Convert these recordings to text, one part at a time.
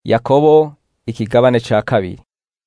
Yakobo ikigabane ca kabiri.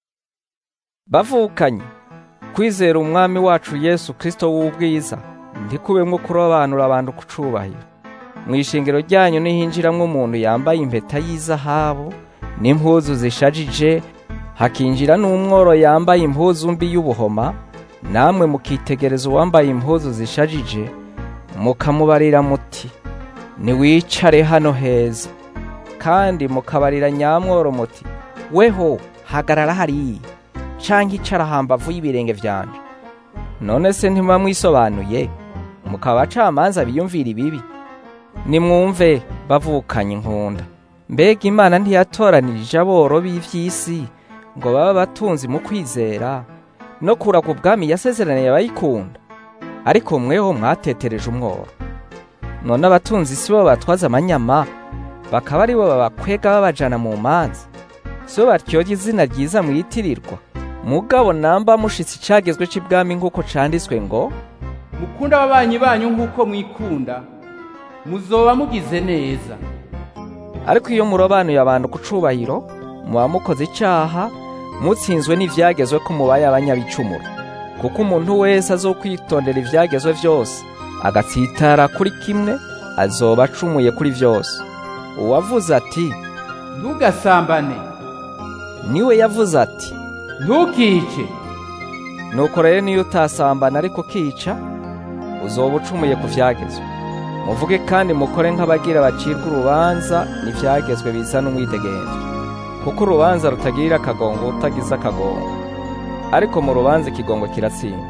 Bavukanye, kwizera umwami wacu Yesu Kristo w'ubwiza ndikubemwo kurobanura abantu kucubahiro. Mw'ishingiro ryanyu nihinjiramwo umuntu yambaye impeta y'izahabu n'impuzu zishajije, hakinjira n'umworo yambaye impuzu mbi y'ubuhoma, namwe mukitegereza uwambaye impuzu zishajije, mukamubarira muti niwicare hano heza, kandi mukabarira nyamworo muti weho hagarara hariya, canke icara hambavu y'ibirenge vyanje. None se ntimuba mwisobanuye mukaba abacamanza biyumvira ibibi? Nimwumve bavukanye nkunda, mbega Imana ntiyatoranirije aboro b'ivy'isi ngo baba batunzi mu kwizera no kuraga ubwami yasezeraniye abayikunda? Ariko mweho mwatetereje umworo. None abatunzi si bo batwaza amanyama, bakaba ari bo babakwega babajana mu manza? So batyoje izina ryiza mwitirirwa? Mugabo namba mushitsi cagezwe c'ibwami nk'uko canditswe ngo, mukunda ababanyi banyu nk'uko mwikunda, muzoba mugize neza. Ariko iyo murobanuye abantu kucubahiro, muba mukoze icaha, mutsinzwe n'ivyagezwe ko mubaye abanyabicumuro. Kuko umuntu wese azokwitondera ivyagezwe vyose, agatsitara kuri kimwe, azoba acumuye kuri vyose. Uwavuze ati ntugasambane, niwe yavuze ati ntukice. Nuko rero niyo utasambana ariko kica, uzoba ucumuye ku vyagezwe. Muvuge kandi mukore nk'abagira bacirwa urubanza n'ivyagezwe bizana umwidegemvyo. Kuko urubanza rutagirira akagongo utagize akagongo, ariko mu rubanza ikigongo kiratsinda.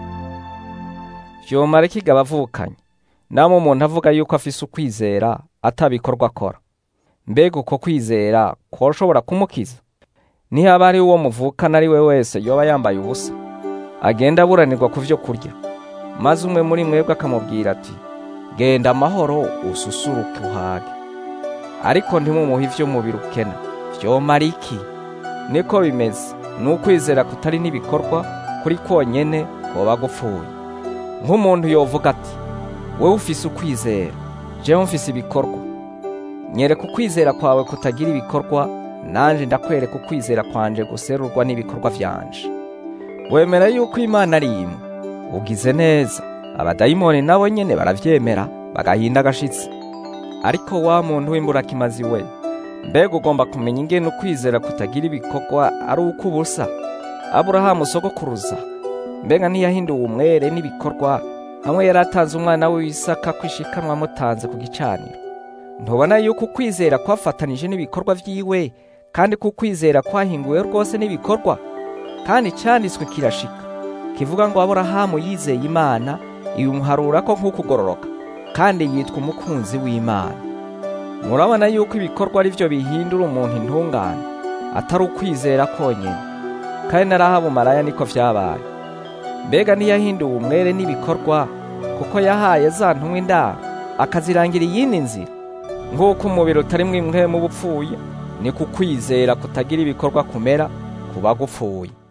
Vyomara iki abavukanye, namwe umuntu avuga yuko afise ukwizera atabikorwa akora? Mbega uko kwizera koshobora kumukiza? Nihaba ari uwo muvukana ari we wese yoba yambaye ubusa, agenda aburanirwa ku vyo kurya, maze umwe muri mwebwe akamubwira ati genda amahoro ususuruke uhage, ariko ntimumuhe ivyo mubiri ukena, vyomara iki? Niko bimeze, n'ukwizera kutari n'ibikorwa kuri konyene koba gupfuye. Nk'umuntu yovuga ati wewe ufise ukwizera, jewe mfise ibikorwa. Nyereka ukwizera kwawe kutagira ibikorwa, nanje ndakwereka ukwizera kwanje guserurwa n'ibikorwa vyanje. Wemera yuko Imana ari imwe? Ugize neza. Abadayimoni nabo nyene baravyemera, bagahinda agashitsi. Ariko wa muntu w'imburakimazi we, mbega ugomba kumenya ingene ukwizera kutagira ibikorwa ari uko ubusa? Aburahamu sogokuruza, mbega ntiyahinduwe umwere n'ibikorwa hamwe yaratanze umwana we Isaka kwishikanwa amutanze ku gicaniro? Ntubona yuko ukwizera kwafatanije n'ibikorwa vyiwe, kandi kukwizera kwahinguwe rwose n'ibikorwa? Kandi canditswe kirashika, kivuga ngo Aburahamu yizeye Imana, imuharura ko nk'ukugororoka, kandi yitwa umukunzi w'Imana. Murabona yuko ibikorwa ari vyo bihindura umuntu intungane, atari ukwizera konyene. Kandi na Rahabu maraya niko vyabaye. Mbega ntiyahinduwe umwere n'ibikorwa, kuko yahaye za ntumwa indaro, akazirangira iyindi nzira? Nk'uko umubiri utarimwo impwemu uba upfuye, ni kukwizera kutagira ibikorwa kumera kuba gupfuye.